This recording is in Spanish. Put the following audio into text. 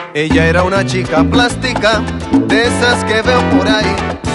Ella era una chica plástica, de esas que veo por ahí,